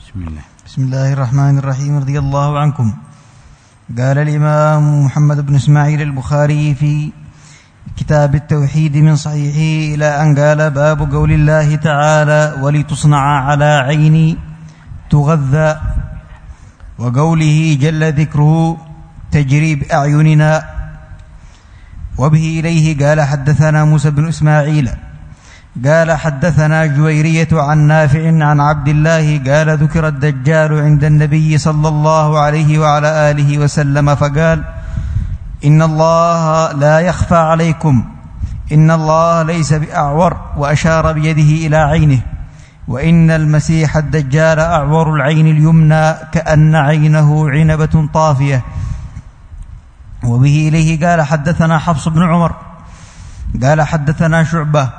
بسم الله الرحمن الرحيم. رضي الله عنكم. قال الإمام محمد بن إسماعيل البخاري في كتاب التوحيد من صحيحه إلى أن قال: باب قول الله تعالى: ولتصنع على عيني تغذى، وقوله جل ذكره: تجري بأعيننا. وبه إليه قال: حدثنا موسى بن إسماعيل قال: حدثنا جويرية عن نافع عن عبد الله قال: ذكر الدجال عند النبي صلى الله عليه وعلى آله وسلم فقال: إن الله لا يخفى عليكم، إن الله ليس بأعور، وأشار بيده إلى عينه، وإن المسيح الدجال أعور العين اليمنى كأن عينه عنبة طافية. وبه إليه قال: حدثنا حفص بن عمر قال: حدثنا شعبة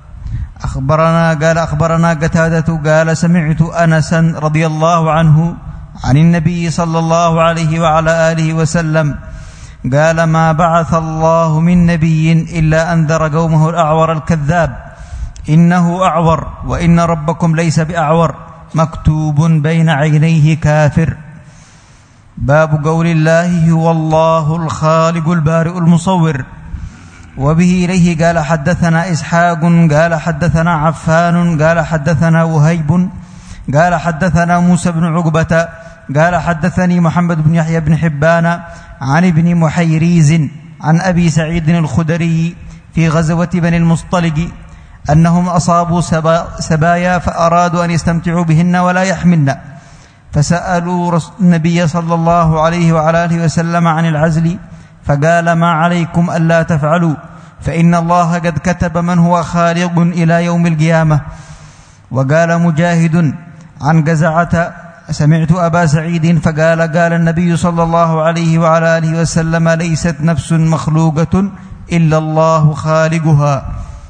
أخبرنا قتادة قال: سمعت أنسا رضي الله عنه عن النبي صلى الله عليه وعلى آله وسلم قال: ما بعث الله من نبي إلا أنذر قومه الأعور الكذاب، إنه أعور، وإن ربكم ليس بأعور، مكتوب بين عينيه كافر. باب قول الله: هو الله الخالق البارئ المصور. وبه إليه قال: حدثنا إسحاق قال: حدثنا عفان قال: حدثنا وهيب قال: حدثنا موسى بن عقبة قال: حدثني محمد بن يحيى بن حبان عن ابن محيريز عن أبي سعيد الخدري في غزوة بني المصطلق أنهم أصابوا سبايا فأرادوا أن يستمتعوا بهن ولا يحملن، فسألوا النبي صلى الله عليه وعلى آله وسلم عن العزل، فقال: ما عليكم ألا تفعلوا، فإن الله قد كتب من هو خالق إلى يوم القيامة. وقال مجاهد عن قزعة: سمعت أبا سعيد فقال: قال النبي صلى الله عليه وعلى آله وسلم: ليست نفس مخلوقة إلا الله خالقها.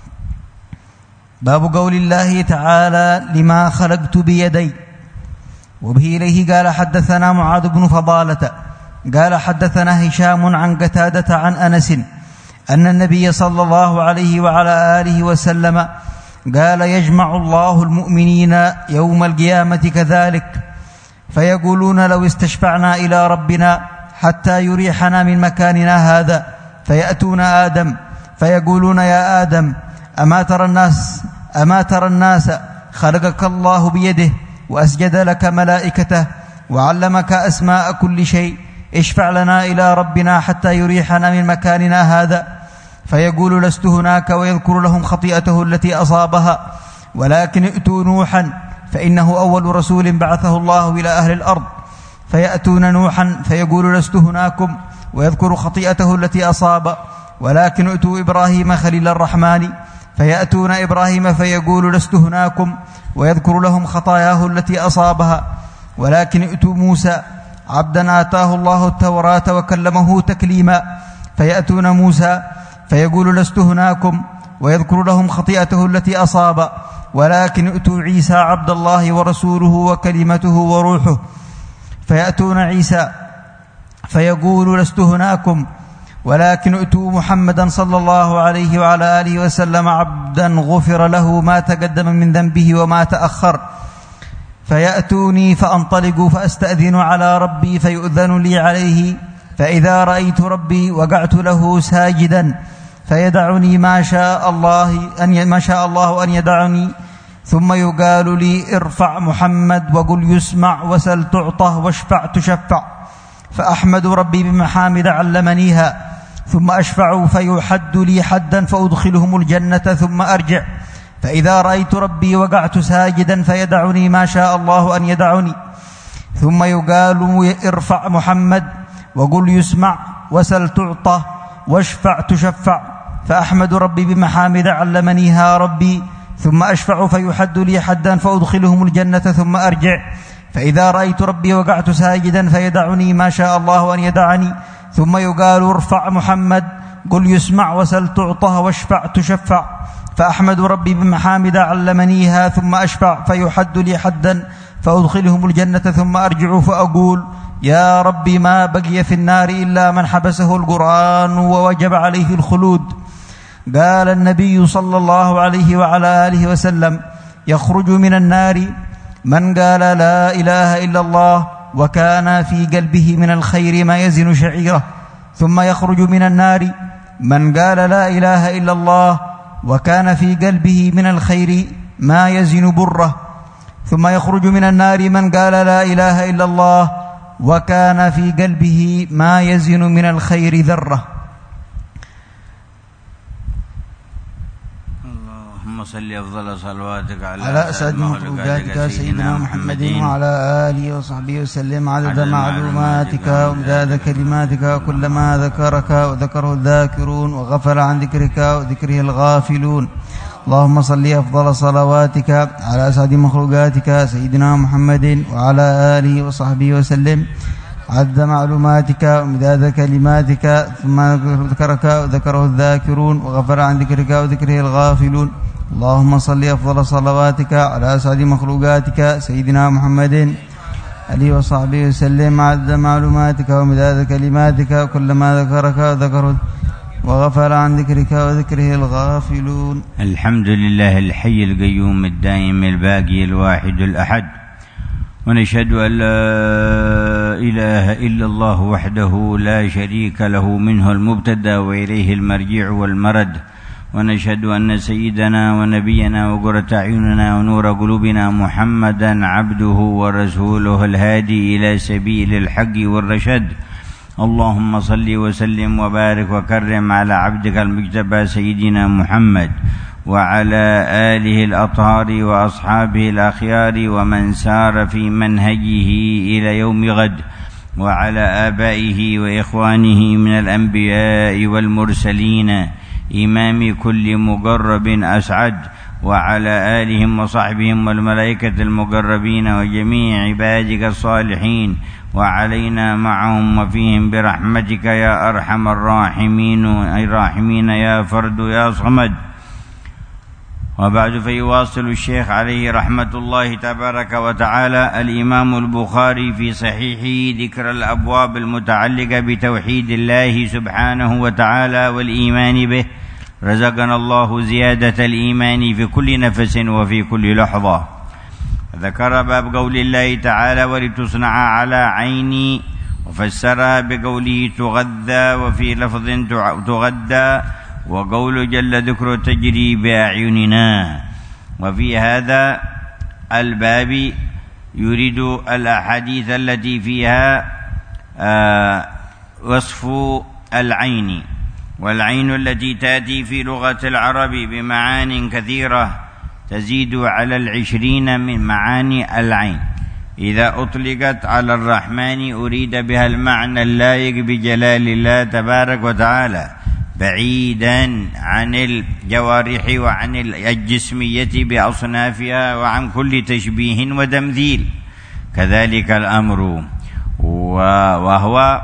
باب قول الله تعالى: لما خلقت بيدي. وبه إليه قال: حدثنا معاذ بن فضالة قال: حدثنا هشام عن قتادة عن أنس أن النبي صلى الله عليه وعلى آله وسلم قال: يجمع الله المؤمنين يوم القيامة كذلك، فيقولون: لو استشفعنا إلى ربنا حتى يريحنا من مكاننا هذا، فيأتون آدم فيقولون: يا آدم، أما ترى الناس خلقك الله بيده، وأسجد لك ملائكته، وعلمك أسماء كل شيء، اشفع لنا إلى ربنا حتى يريحنا من مكاننا هذا. فيقول: لست هناك، ويذكر لهم خطيئته التي أصابها، ولكن ائتوا نوحا فإنه أول رسول بعثه الله إلى أهل الأرض. فيأتون نوحا فيقول: لست هناكم، ويذكر خطيئته التي أصاب، ولكن ائتوا إبراهيم خليل الرحمن. فيأتون إبراهيم فيقول: لست هناكم، ويذكر لهم خطاياه التي أصابها، ولكن ائتوا موسى عبدا آتاه الله التوراة وكلمه تكليما. فيأتون موسى فيقول: لست هناكم، ويذكر لهم خطيئته التي أصاب، ولكن ائتوا عيسى عبد الله ورسوله وكلمته وروحه. فيأتون عيسى فيقول: لست هناكم، ولكن ائتوا محمدا صلى الله عليه وعلى آله وسلم عبدا غفر له ما تقدم من ذنبه وما تأخر. فيأتوني فأنطلق فأستأذن على ربي فيؤذن لي عليه، فإذا رأيت ربي وقعت له ساجدا، فيدعني ما شاء الله أن يدعني، ثم يقال لي: ارفع محمد وقل يسمع، وسل تعطه، واشفع تشفع. فأحمد ربي بمحامد علمنيها، ثم أشفع فيحد لي حدا فأدخلهم الجنة، ثم أرجع، فإذا رأيت ربي وقعت ساجدا فيدعني ما شاء الله أن يدعني، ثم يقال: ارفع محمد وقل يسمع، وسل تعطه، واشفع تشفع. فأحمد ربي بمحامد علمنيها ربي، ثم أشفع فيحد لي حدا فأدخلهم الجنة، ثم أرجع، فإذا رأيت ربي وقعت ساجدا فيدعني ما شاء الله أن يدعني، ثم يقال: ارفع محمد قل يسمع، وسل تعطه، واشفع تشفع. فأحمد ربي بمحامد علمنيها، ثم أشفع فيحد لي حدا فأدخلهم الجنة، ثم أرجع فأقول: يا ربي، ما بقي في النار إلا من حبسه القرآن ووجب عليه الخلود. قال النبي صلى الله عليه وعلى آله وسلم: يخرج من النار من قال لا إله إلا الله وكان في قلبه من الخير ما يزن شعيره ثم يخرج من النار. من قال لا إله إلا الله وكان في قلبه من الخير ما يزن بره ثم يخرج من النار. من قال لا إله إلا الله وكان في قلبه ما يزن من الخير ذرة. اللهم صل أفضل صلواتك على أسعد مخلوقاتك سيدنا محمد وعلى آله وصحبه وسلم عدد معلوماتك ومداد كلماتك. كلما ذكرك وذكره الذاكرون وغفل عن ذكرك وذكره الغافلون. اللهم صل أفضل صلواتك على أسعد مخلوقاتك سيدنا محمد وعلى آله وصحبه وسلم عدد معلوماتك ومداد كلماتك. ثم ذكرك وذكره الذاكرون وغفل عن ذكرك وذكره الغافلون. اللهم صل أفضل صلواتك على أسعد مخلوقاتك سيدنا محمد عليه وصحبه وسلم عدد معلوماتك ومداد كلماتك. كلما ذكرك وذكره وغفل عن ذكرك وذكره الغافلون. الحمد لله الحي القيوم الدائم الباقي الواحد الأحد، ونشهد أن لا إله إلا الله وحده لا شريك له منه المبتدأ وإليه المرجع والمرد. ونشهد أن سيدنا ونبينا وقرة أعيننا ونور قلوبنا محمدا عبده ورسوله الهادي إلى سبيل الحق والرشد. اللهم صل وسلم وبارك وكرم على عبدك المجتبى سيدنا محمد وعلى آله الأطهار وأصحابه الأخيار ومن سار في منهجه إلى يوم غد، وعلى آبائه وإخوانه من الأنبياء والمرسلين إمام كل مقرب أسعد، وعلى آلهم وصحبهم والملائكة المقربين وجميع عبادك الصالحين، وعلينا معهم وفيهم برحمتك يا أرحم الراحمين يا فرد يا صمد. وبعد، فيواصل الشيخ عليه رحمة الله تبارك وتعالى الإمام البخاري في صحيحه ذكر الأبواب المتعلقة بتوحيد الله سبحانه وتعالى والإيمان به. رزقنا الله زيادة الإيمان في كل نفس وفي كل لحظة. ذكر باب قول الله تعالى ولتصنع على عيني، وفسرها بقوله تغذى، وفي لفظ تغدى، وقول جل ذكره تجري بأعيننا. وفي هذا الباب يريد الأحاديث التي فيها وصف العين، والعين التي تأتي في لغة العرب بمعان كثيرة تزيد على 20 من معاني العين. إذا أطلقت على الرحمن أريد بها المعنى اللائق بجلال الله تبارك وتعالى، بعيدا عن الجوارح وعن الجسمية بأصنافها وعن كل تشبيه وتمثيل. كذلك الأمر، وهو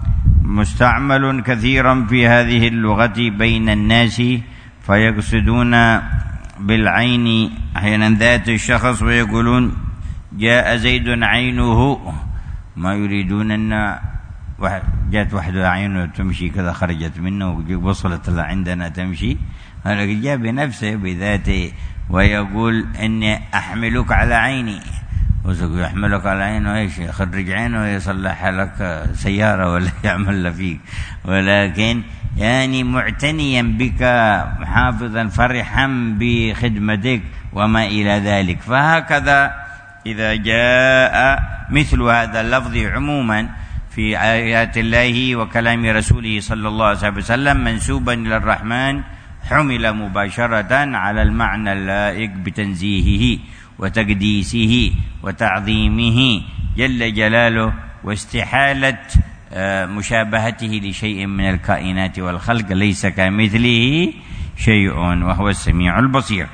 مستعمل كثيرا في هذه اللغة بين الناس، فيقصدون بالعين أحيانا ذات الشخص ويقولون جاء زيد عينه، ما يريدون أن جاءت واحدة عينه تمشي كذا خرجت منه ووصلت لها عندنا تمشي، هذا جاء بنفسه بذاته ويقول إني أحملك على عيني. يحملك على عينه ايش؟ يخرج عينه ويصلح لك سيارة ولا يعمل فيك، ولكن يعني معتنيا بك محافظا فرحا بخدمتك وما إلى ذلك. فهكذا إذا جاء مثل هذا اللفظ عموما في آيات الله وكلام رسوله صلى الله عليه وسلم منسوبا إلى الرحمن، حمل مباشرة على المعنى اللائق بتنزيهه وتقديسه وتعظيمه جل جلاله، واستحالة مشابهته لشيء من الكائنات والخلق، ليس كمثله شيء وهو السميع البصير.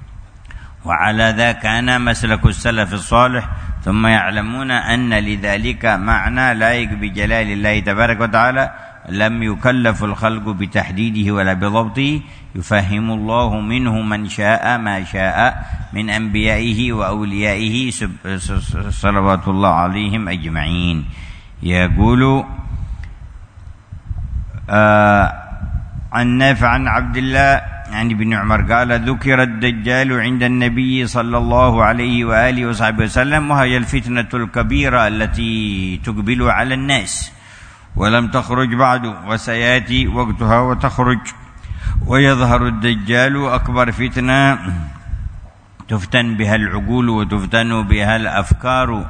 وعلى ذا كان مسلك السلف الصالح، ثم يعلمون أن لذلك معنى لائق بجلال الله تبارك وتعالى لم يكلف الخلق بتحديده ولا بضبطه، يفهم الله منه من شاء ما شاء من أنبيائه وأوليائه صلوات الله عليهم أجمعين. يقول عن نافع عن عبد الله عن ابن عمر قال ذكر الدجال عند النبي صلى الله عليه وآله وصحبه وسلم، وهي الفتنة الكبيرة التي تقبل على الناس ولم تخرج بعد، وسيأتي وقتها وتخرج. ويظهر الدجال أكبر فتنة تفتن بها العقول وتفتن بها الأفكار،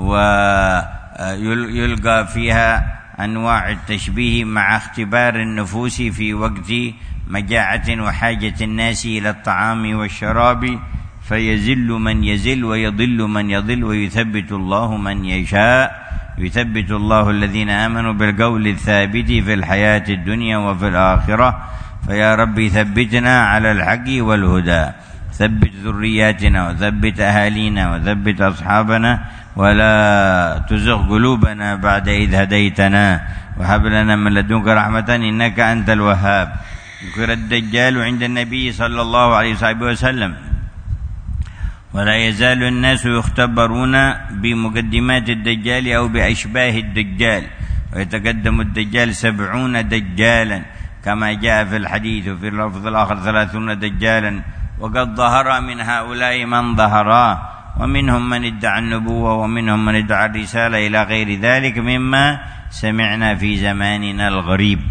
ويلقى فيها أنواع التشبيه مع اختبار النفوس في وقت مجاعة وحاجة الناس إلى الطعام والشراب، فيزل من يزل ويضل من يضل، ويثبت الله من يشاء. يثبت الله الذين آمنوا بالقول الثابت في الحياة الدنيا وفي الآخرة. فيا رب ثبتنا على الحق والهدى، ثبت ذرياتنا وثبت أهالينا وثبت أصحابنا، ولا تزغ قلوبنا بعد إذ هديتنا، وهب لنا من لدنك رحمة إنك أنت الوهاب. ذكر الدجال عند النبي صلى الله عليه وسلم، ولا يزال الناس يختبرون بمقدمات الدجال أو بأشباه الدجال، ويتقدم الدجال 70 دجالا كما جاء في الحديث، وفي اللفظ الآخر 30 دجالا، وقد ظهر من هؤلاء من ظهرا، ومنهم من ادعى النبوة ومنهم من ادعى الرسالة إلى غير ذلك مما سمعنا في زماننا الغريب.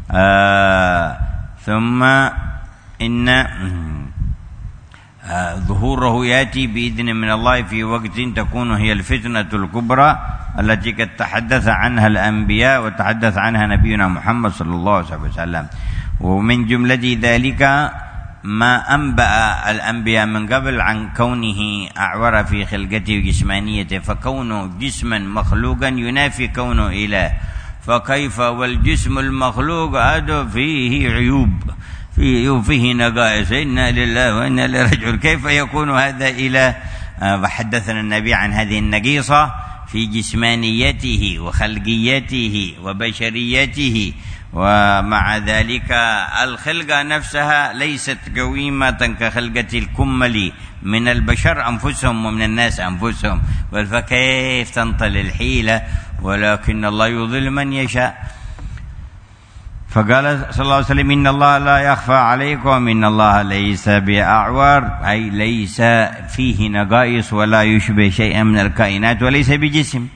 ثم إن ظهوره يأتي بإذن من الله في وقت تكون هي الفتنة الكبرى التي قد تحدث عنها الأنبياء وتحدث عنها نبينا محمد صلى الله عليه وسلم. ومن جملة ذلك ما أنبأ الأنبياء من قبل عن كونه أعور في خلقته وجسمانيته، فكونه جسما مخلوقا ينافي كونه إله، فكيف والجسم المخلوق هذا فيه عيوب، فيه نقائص، إنا لله وإنا إليه راجعون، كيف يكون هذا إله؟ وحدثنا النبي عن هذه النقيصة في جسمانيته وخلقيته وبشريته. ومع ذلك الخلقة نفسها ليست قويمة كخلقة الكمل من البشر أنفسهم ومن الناس أنفسهم، فكيف تنطل الحيلة؟ ولكن الله يضل من يشاء. فقال صلى الله عليه وسلم إن الله لا يخفى عليكم، إن الله ليس بأعور، أي ليس فيه نقائص ولا يشبه شيئا من الكائنات وليس بجسم.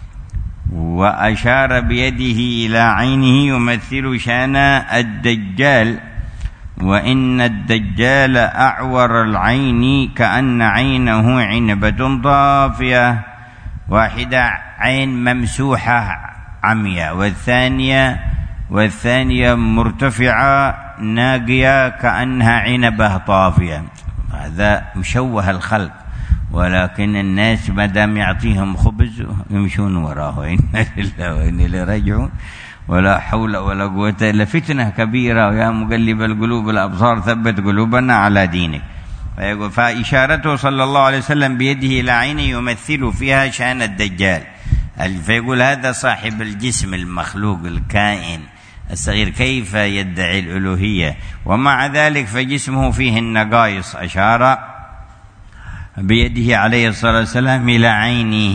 وأشار بيده إلى عينه يمثل شان الدجال، وإن الدجال أعور العين كأن عينه عنبة طافية، واحدة عين ممسوحة عمياء، والثانية مرتفعة ناقية كأنها عنبة طافية. هذا مشوه الخلق، ولكن الناس ما دام يعطيهم خبز يمشون وراه. إنا لله وإنا إليه راجعون، ولا حول ولا قوة إلا فتنة كبيرة. ويا مقلب القلوب الأبصار ثبت قلوبنا على دينك. فإشارته صلى الله عليه وسلم بيده إلى عينه يمثل فيها شأن الدجال، فيقول هذا صاحب الجسم المخلوق الكائن الصغير كيف يدعي الألوهية، ومع ذلك فجسمه فيه النقائص. أشار بيده عليه الصلاة والسلام إلى عينه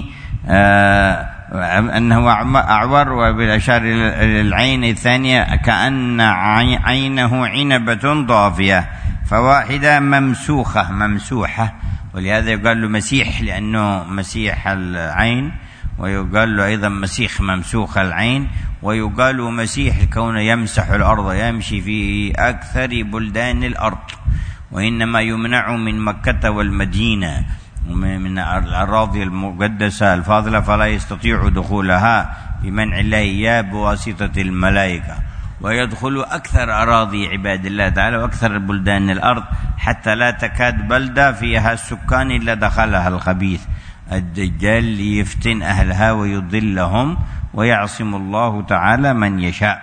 أنه أعور، وبالأشار إلى العين الثانية كأن عينه عنبة طافية، فواحدة ممسوحة، ولهذا يقال له مسيح لأنه مسيح العين، ويقال له أيضا مسيح ممسوخ العين، ويقال مسيح كونه يمسح الأرض، يمشي في أكثر بلدان الأرض، وإنما يمنع من مكة والمدينة من الأراضي المقدسة الفاضلة، فلا يستطيع دخولها بمنع الله إياه بواسطة الملائكة، ويدخل أكثر أراضي عباد الله تعالى وأكثر بلدان الأرض، حتى لا تكاد بلدة فيها السكان إلا دخلها الخبيث. الدجال ليفتن أهلها ويضلهم، ويعصم الله تعالى من يشاء.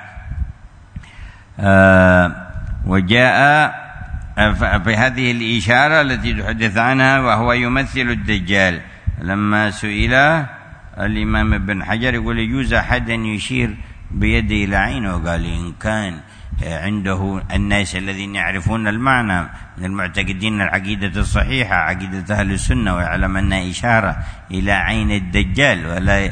وجاء في هذه الإشارة التي تحدث عنها وهو يمثل الدجال، لما سئل الإمام ابن حجر يقول يجوز أحد يشير بيده إلى عينه، قال إن كان عنده الناس الذين يعرفون المعنى من المعتقدين العقيدة الصحيحة عقيدة أهل السنة، ويعلم أنها إشارة إلى عين الدجال، ولا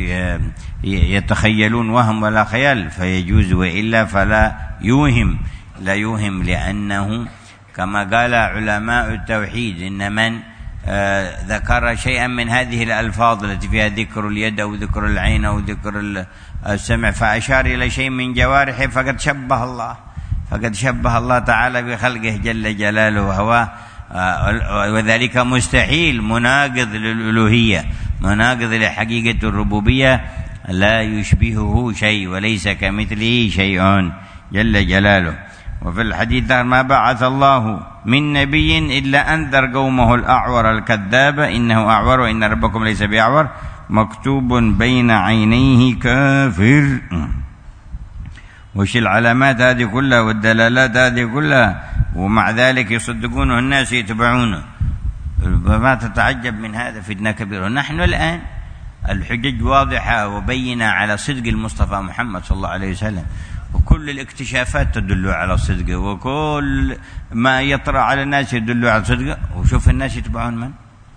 يتخيلون وهم ولا خيال، فيجوز، وإلا فلا يوهم. لا يوهم، لأنه كما قال علماء التوحيد إن من ذكر شيئا من هذه الألفاظ التي فيها ذكر اليد أو ذكر العين أو ذكر السمع فأشار إلى شيء من جوارحه فقد شبه الله تعالى بخلقه جل جلاله وهو وذلك مستحيل، مناقض للألوهية، مناقض لحقيقة الربوبية، لا يشبهه شيء وليس كمثله شيء جل جلاله. وفي الحديث ما بعث الله من نبي إلا أنذر قومه الأعور الكذاب إنه أعور وإن ربكم ليس بأعور مكتوب بين عينيه كافر. وش العلامات هذه كلها والدلالات هذه كلها، ومع ذلك يصدقونه الناس يتبعونه. ما تتعجب من هذا، فتنة كبيرة. نحن الآن الحجج واضحة وبينة على صدق المصطفى محمد صلى الله عليه وسلم، وكل الاكتشافات تدل على صدقه، وكل ما يطرأ على الناس يدل على صدقه. وشوف الناس يتبعون من؟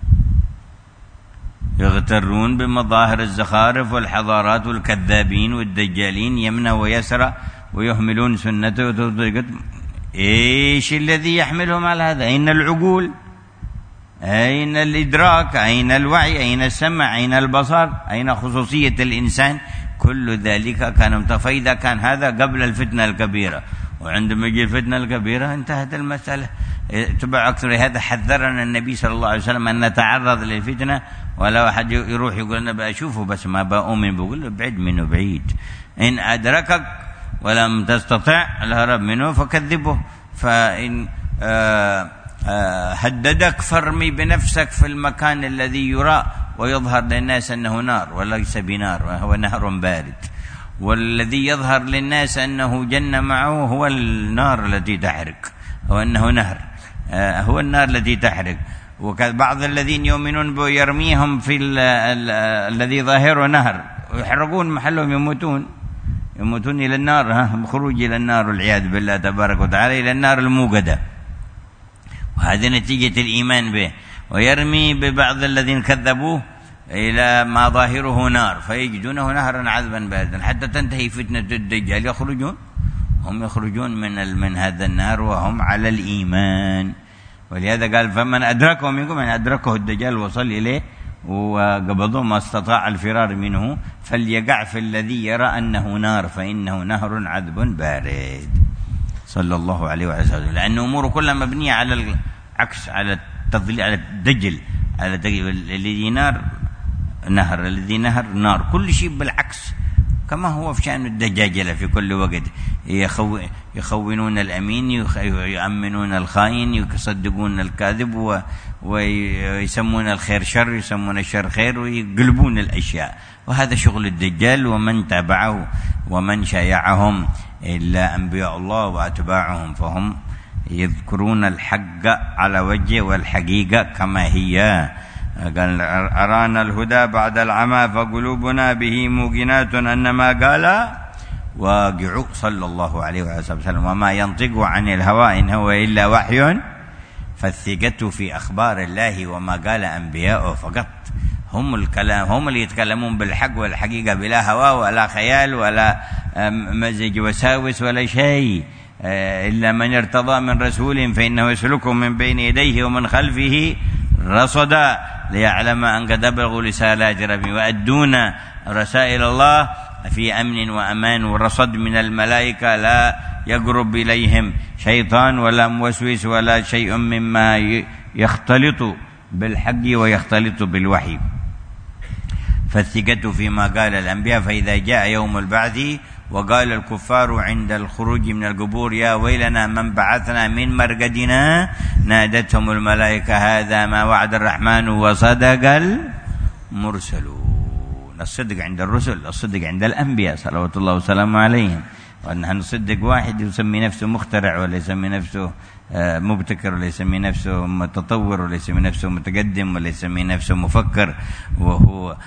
يغترون بمظاهر الزخارف والحضارات والكذابين والدجالين، يمنى ويسرى ويهملون سنته وطريقته. ايش الذي يحملهم على هذا؟ أين العقول؟ أين الإدراك؟ أين الوعي؟ أين السمع؟ أين البصر؟ أين خصوصية الإنسان؟ كل ذلك كان فإذا كان هذا قبل الفتنة الكبيرة، وعندما يجي الفتنة الكبيرة انتهت المسألة. تبع أكثر. هذا حذرنا النبي صلى الله عليه وسلم أن نتعرض للفتنة، ولا واحد يروح يقول أنا بأشوفه بس ما بأؤمن، بقول له بعد منه بعيد. إن أدركك ولم تستطع الهرب منه فكذبه، فإن هددك فارمي بنفسك في المكان الذي يرى ويظهر للناس أنه نار وليس بنار، وهو نهر بارد. والذي يظهر للناس أنه جنة معه هو النار التي تحرق، هو أنه نهر، هو النار التي تحرق. وبعض الذين يؤمنون به يرميهم في الذي ظاهره نهر ويحرقون محلهم، يموتون إلى النار، خروج إلى النار والعياذ بالله تبارك وتعالى، إلى النار الموقدة. وهذه نتيجة الإيمان به. ويرمي ببعض الذين كذبوه إلى ما ظاهره نار فيجدونه نهرا عذبا باردا حتى تنتهي فتنة الدجال. هم يخرجون من هذا النار وهم على الإيمان. ولهذا قال فمن أدركه منكم، من أدركه الدجال وصل إليه وقبضه ما استطاع الفرار منه فليقع في الذي يرى أنه نار فإنه نهر عذب بارد. صلى الله عليه وسلم. لأن أموره كلها مبنية على العكس، على التضليل، على الدجل، على الذي نار نهر، الذي نهر نار، كل شيء بالعكس. كما هو في شأن الدجاجلة في كل وقت، يخونون الأمين، يؤمنون الخائن، يصدقون الكاذب، ويسمون الخير شر، يسمون الشر خير، ويقلبون الأشياء. وهذا شغل الدجال ومن تبعه ومن شايعهم إلا أنبياء الله وأتباعهم، فهم يذكرون الحق على وجه والحقيقة كما هي. قال أرانا الهدى بعد العمى فقلوبنا به موقنات أن ما قال واقع صلى الله عليه وسلم وما ينطق عن الهوى إن هو إلا وحي فالثقة في أخبار الله وما قال أنبياءه فقط. هم اللي يتكلمون بالحق والحقيقة بلا هوى ولا خيال ولا مزج وساوس ولا شيء. إلا من ارتضى من رسول فإنه يسلكه من بين يديه ومن خلفه رصدا ليعلم أن قد أبلغوا رسالات ربي وأدون رسائل الله في أمن وأمان ورصد من الملائكة لا يقرب إليهم شيطان ولا موسوس ولا شيء مما يختلط بالحق ويختلط بالوحي. فالثقة فيما قال الأنبياء. فإذا جاء يوم البعث وقال الكفار عند الخروج من القبور يا ويلنا من بعثنا من مرقدنا نادتهم الملائكة هذا ما وعد الرحمن وصدق المرسلون. الصدق عند الرسل، الصدق عند الأنبياء صلوات الله وسلامه عليهم. ونحن نصدق واحد يسمي نفسه مخترع ولا يسمي نفسه مبتكر ولا يسمي نفسه متطور ولا يسمي نفسه متقدم ولا يسمي نفسه مفكر، وهو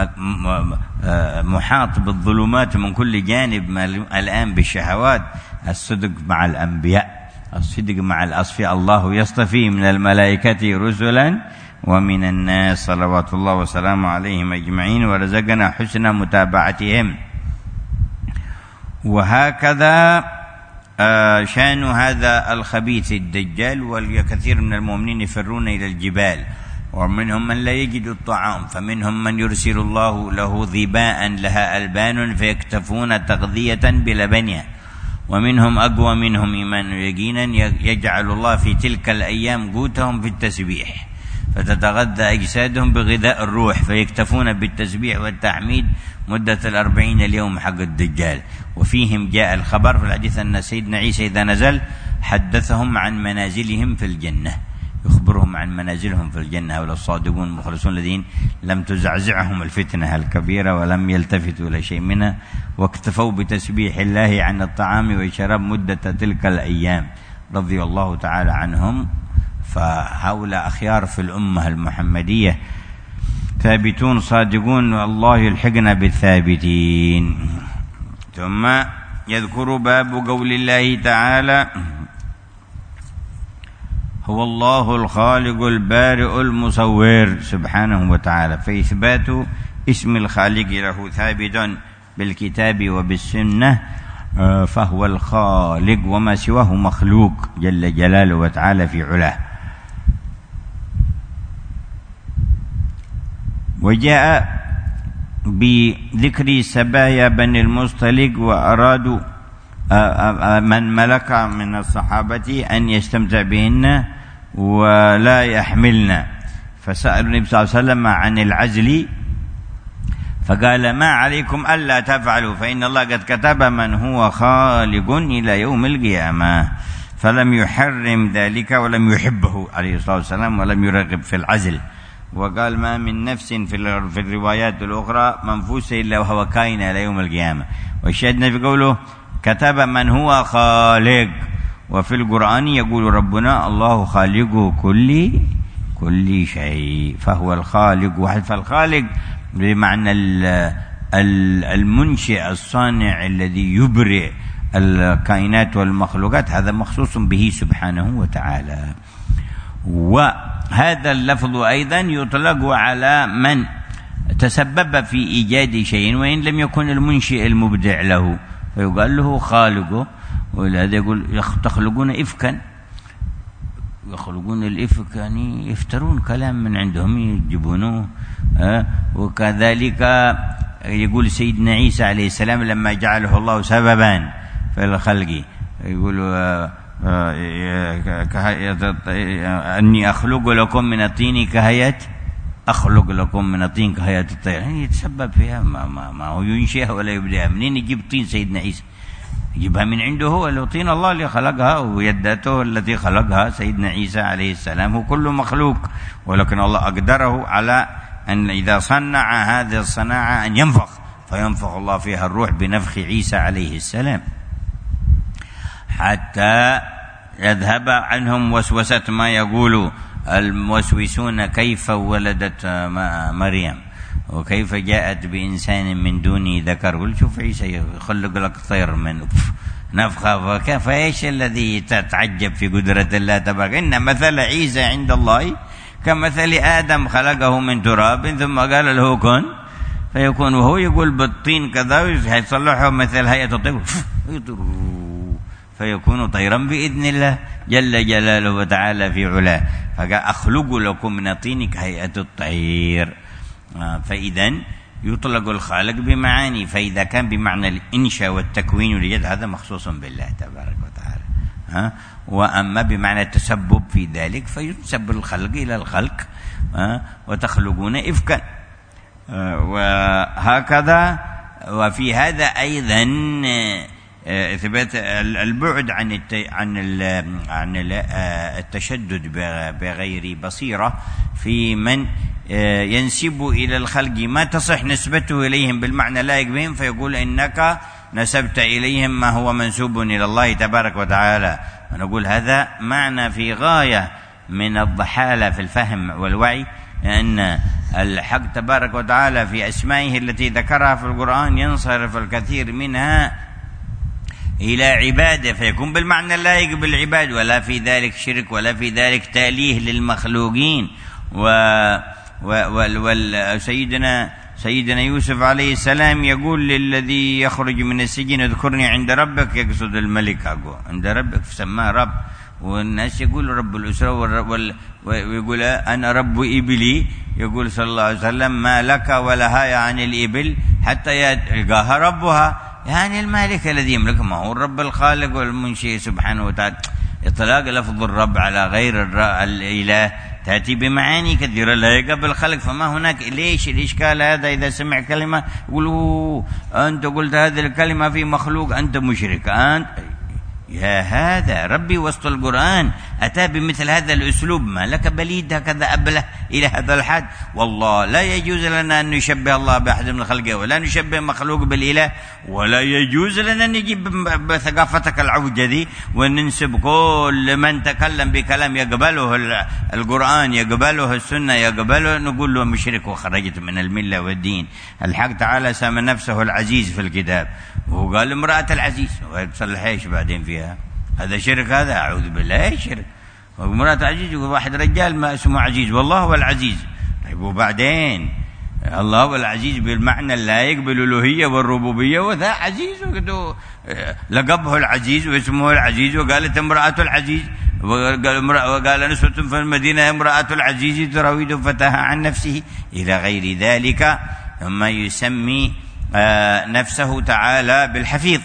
محاط بالظلمات من كل جانب الآن بالشهوات. الصدق مع الأنبياء، الصدق مع الأصفياء. الله يصطفي من الملائكة رسلا ومن الناس صلوات الله وسلامه عليهم أجمعين ورزقنا حسن متابعتهم. وهكذا شان هذا الخبيث الدجال، والكثير من المؤمنين يفرون إلى الجبال، ومنهم من لا يجد الطعام، فمنهم من يرسل الله له ظباء لها ألبان فيكتفون تغذية بلبنها، ومنهم أقوى منهم إيمانا يقينا يجعل الله في تلك الأيام قوتهم في التسبيح، فتتغذى أجسادهم بغذاء الروح، فيكتفون بالتسبيح والتحميد مدة 40 اليوم حق الدجال. وفيهم جاء الخبر في الحديث أن سيدنا عيسى إذا نزل حدثهم عن منازلهم في الجنة، يخبرهم عن منازلهم في الجنة، هؤلاء الصادقون المخلصون الذين لم تزعزعهم الفتنة الكبيرة ولم يلتفتوا إلى شيء منها، واكتفوا بتسبيح الله عن الطعام والشراب مدة تلك الأيام رضي الله تعالى عنهم. فهؤلاء أخيار في الأمة المحمدية، ثابتون صادقون، والله يلحقنا بالثابتين. ثم يذكر باب قول الله تعالى: هو الله الخالق البارئ المصور سبحانه وتعالى، فإثبات اسم الخالق له ثابت بالكتاب وبالسنة، فهو الخالق وما سواه مخلوق جل جلاله وتعالى في علاه. وجاء بذكر سبايا بني المصطلق، وأرادوا من ملك من الصحابة أن يستمتع بهن ولا يحملن، فسأل النبي صلى الله عليه وسلم عن العزل، فقال: ما عليكم ألا تفعلوا، فإن الله قد كتب من هو خالق إلى يوم القيامة، فلم يحرم ذلك ولم يحبه عليه الصلاة والسلام، ولم يرغب في العزل. وقال: ما من نفس في الروايات الأخرى منفوسة إلا وهو كائن إلى يوم القيامة. وشهدنا في قوله كتب من هو خالق، وفي القرآن يقول ربنا: الله خالق كل شيء، فهو الخالق. فالخالق بمعنى المنشئ الصانع الذي يبرئ الكائنات والمخلوقات، هذا مخصوص به سبحانه وتعالى. وهذا اللفظ أيضا يطلق على من تسبب في إيجاد شيء وإن لم يكن المنشئ المبدع له، فيقال له خالقه. ولهذا يقول: تخلقون إفكا، يخلقون الإفك يعني يفترون كلام من عندهم يجيبونه. وكذلك يقول سيدنا عيسى عليه السلام لما جعله الله سببا في الخلق، يقول: أني أخلق لكم من الطين كهيئة، أخلق لكم من الطين كهيئة الطير، يعني يتسبب فيها، ما هو ينشئها ولا يبدأها. منين يجيب طين سيدنا عيسى؟ يجيبها من عنده هو، لو طين الله اللي خلقها ويدته التي خلقها سيدنا عيسى عليه السلام، هو كل مخلوق، ولكن الله أقدره على أن إذا صنع هذه الصناعة أن ينفخ، فينفخ الله فيها الروح بنفخ عيسى عليه السلام، حتى يذهب عنهم وسوسة ما يقول الموسوسون: كيف ولدت مريم، وكيف جاءت بإنسان من دون ذكر. قل شوف عيسى يخلق لك طير من نفخة، فكيف ايش الذي تتعجب في قدرة الله تبارك؟ إن مثل عيسى عند الله كمثل آدم، خلقه من تراب ثم قال له كن فيكون، وهو يقول بالطين كذا يصلحه مثل هيئة الطير فيكون طيرا بإذن الله جل جلاله وتعالى في علاه. فقال: أخلق لكم من الطين كهيئة الطير. فإذا يطلق الخالق بمعاني، فإذا كان بمعنى الإنشاء والتكوين والإيجاد هذا مخصوص بالله تبارك وتعالى. وأما بمعنى التسبب في ذلك فينسب الخلق إلى الخلق، وتخلقون إفكا، وهكذا. وفي هذا أيضا إثبات البعد عن التشدد بغير بصيرة في من ينسب إلى الخلق ما تصح نسبته إليهم بالمعنى لا بهم، فيقول: إنك نسبت إليهم ما هو منسوب إلى الله تبارك وتعالى. ونقول هذا معنى في غاية من الضحالة في الفهم والوعي، لأن الحق تبارك وتعالى في أسمائه التي ذكرها في القرآن ينصرف الكثير منها إلى عباده، فيكون بالمعنى اللائق بالعباد، ولا في ذلك شرك ولا في ذلك تأليه للمخلوقين. وسيدنا سيدنا يوسف عليه السلام يقول للذي يخرج من السجن اذكرني عند ربك، يقصد الملك عند ربك، سماه رب. والناس يقول رب الأسرة ويقول أنا رب إبلي، يقول صلى الله عليه وسلم ما لك ولها يعني الإبل حتى يلقاها ربها، يعني المالك الذي يملك، ما هو الرب الخالق والمنشئ سبحانه وتعالى. إطلاق لفظ الرب على غير الإله تأتي بمعاني كثيرة لا يقبل الخلق، فما هناك ليش الإشكال هذا؟ إذا سمع كلمة يقولوا أنت قلت هذه الكلمة في مخلوق، أنت مشرك، أنت يا هذا ربي وسط القرآن أتى بمثل هذا الأسلوب، ما لك بليد هكذا أبله إلى هذا الحد. والله لا يجوز لنا أن نشبه الله بأحد من خلقه، ولا نشبه مخلوق بالإله، ولا يجوز لنا أن نجيب بثقافتك العوجة دي وننسب كل من تكلم بكلام يقبله القرآن يقبله السنة يقبله نقول له مشرك وخرجت من الملة والدين. الحق تعالى سمى نفسه العزيز في الكتاب، وقال امرأة العزيز، وتصلح ايش بعدين فيها؟ هذا شرك، هذا أعوذ بالله ايش شرك؟ وامرأة العزيز يقول واحد رجال ما اسمه عزيز، والله هو العزيز. طيب وبعدين الله هو العزيز بالمعنى اللائق بالألوهية والربوبية، وذا عزيز لقبه العزيز واسمه العزيز، وقالت امرأة العزيز، وقال نسوة في المدينة امرأة العزيز تراود فتاها عن نفسه إلى غير ذلك. ثم يسمي نفسه تعالى بالحفيظ،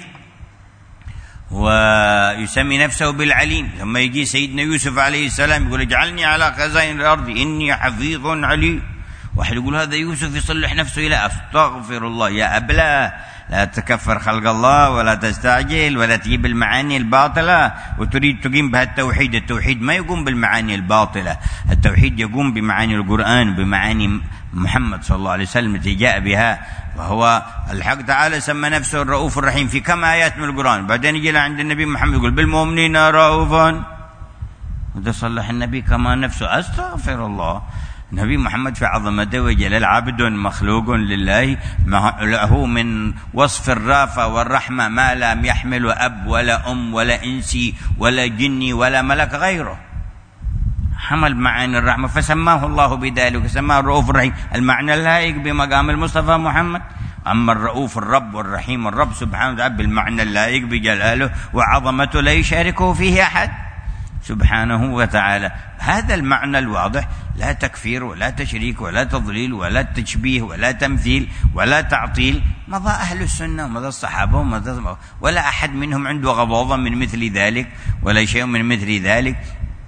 ويسمي نفسه بالعليم. ثم يجي سيدنا يوسف عليه السلام يقول اجعلني على خزائن الأرض إني حفيظ عليم. واحد يقول هذا يوسف يصلح نفسه، إلى أستغفر الله يا أبلاه، لا تكفر خلق الله ولا تستعجل ولا تجيب المعاني الباطلة وتريد تقيم بها التوحيد. التوحيد ما يقوم بالمعاني الباطلة، التوحيد يقوم بمعاني القرآن، بمعاني محمد صلى الله عليه وسلم التي جاء بها. وهو الحق تعالى سمى نفسه الرؤوف الرحيم في كم آيات من القرآن. بعدين يجي عند النبي محمد يقول بالمؤمنين رؤوفا، وتصلح النبي كما نفسه. أستغفر الله، النبي محمد في عظمته وجلال عبد مخلوق لله، له من وصف الرافة والرحمة ما لم يحمل أب ولا أم ولا إنسي ولا جني ولا ملك غيره، حمل معاني الرحمة فسماه الله بذلك، سماه الرؤوف الرحيم، المعنى اللائق بمقام المصطفى محمد. أما الرؤوف الرب والرحيم الرب سبحانه وتعالى بالمعنى اللائق بجلاله وعظمته لا يشاركه فيه أحد سبحانه وتعالى. هذا المعنى الواضح، لا تكفير ولا تشريك ولا تضليل ولا تشبيه ولا تمثيل ولا تعطيل، مضى أهل السنة ومضى الصحابة ولا أحد منهم عنده غضاضة من مثل ذلك ولا شيء من مثل ذلك.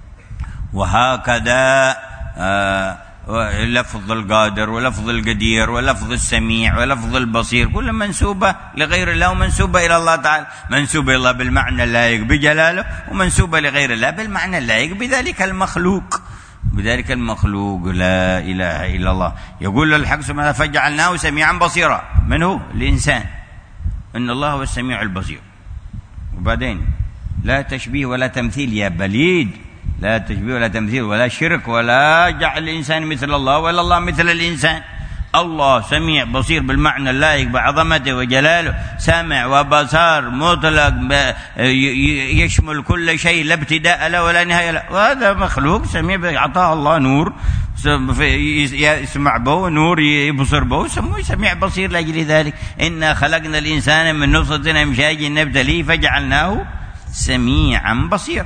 وهكذا لفظ القادر ولفظ القدير ولفظ السميع ولفظ البصير كل منسوبة لغير الله ومنسوبة إلى الله تعالى، منسوبة إلى الله بالمعنى اللائق بجلاله، ومنسوبة لغير الله بالمعنى اللائق بذلك المخلوق، بذلك المخلوق. لا إله إلا الله. يقول الحق سبحانه فجعلناه سميعا بصيرا. من هو؟ الإنسان، إن الله هو السميع البصير. وبعدين لا تشبيه ولا تمثيل يا بليد، لا تشبيه ولا تمثيل ولا شرك ولا جعل الإنسان مثل الله ولا الله مثل الإنسان. الله سميع بصير بالمعنى اللائق بعظمته وجلاله، سامع وبصار مطلق يشمل كل شيء لا ابتداء له ولا نهاية له. وهذا مخلوق سميع، أعطاه الله نور يسمع به، نور يبصر به، سموه سميع بصير. لأجل ذلك إنا خلقنا الإنسان من نطفة أمشاج نبتليه فجعلناه سميعا بصيرا.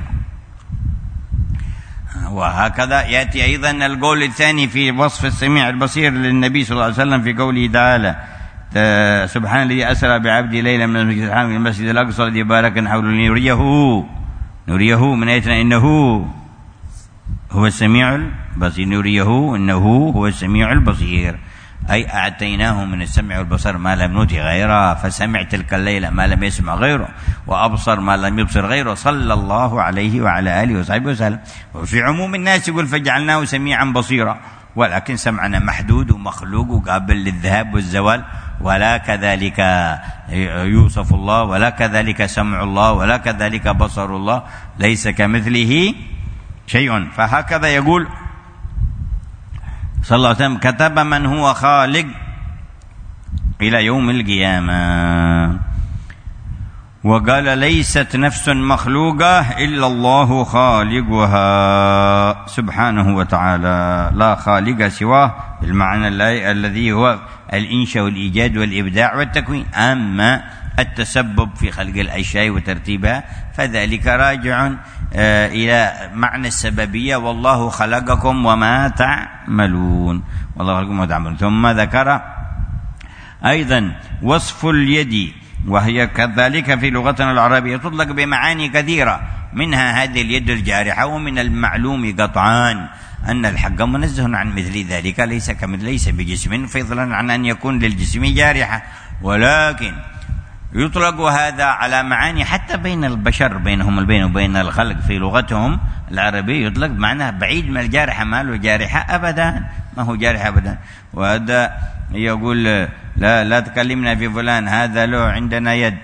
وهكذا يأتي أيضا القول الثاني في وصف السميع البصير للنبي صلى الله عليه وسلم في قوله تعالى سبحان الذي أسرى بعبده ليلا من المسجد الحرام إلى المسجد الأقصى الذي باركنا حوله نريه من آياتنا إنه هو السميع البصير. نريه إنه هو السميع البصير، أي أعطيناه من السمع والبصر ما لم نؤت غيره، فسمع تلك الليلة ما لم يسمع غيره، وأبصر ما لم يبصر غيره، صلى الله عليه وعلى آله وصحبه وسلم. وفي عموم الناس يقول فجعلناه سميعا بصيرا، ولكن سمعنا محدود ومخلوق وقابل للذهاب والزوال، ولا كذلك يوصف الله ولا كذلك سمع الله ولا كذلك بصر الله، ليس كمثله شيء. فهكذا يقول صلى الله عليه وسلم كتب من هو خالق إلى يوم القيامة. وقال ليست نفس مخلوقة إلا الله خالقها سبحانه وتعالى، لا خالق سواه، المعنى الذي هو الإنشاء والإيجاد والإبداع والتكوين. أما التسبب في خلق الأشياء وترتيبها فذلك راجع إلى معنى السببية، والله خلقكم وما تعملون، والله خلقكم وما تعملون. ثم ذكر أيضا وصف اليد، وهي كذلك في لغتنا العربية تطلق بمعاني كثيرة، منها هذه اليد الجارحة. ومن المعلوم قطعان أن الحق منزه عن مثل ذلك، ليس بجسم، فضلا عن أن يكون للجسم جارحة، ولكن يطلق هذا على معاني حتى بين البشر، بينهم البين وبين الخلق في لغتهم العربية يطلق معناه بعيد من الجارحة، ما له جارحة أبدا، ما هو جارحة أبدا. وهذا يقول لا تكلمنا في فلان، هذا له عندنا يد،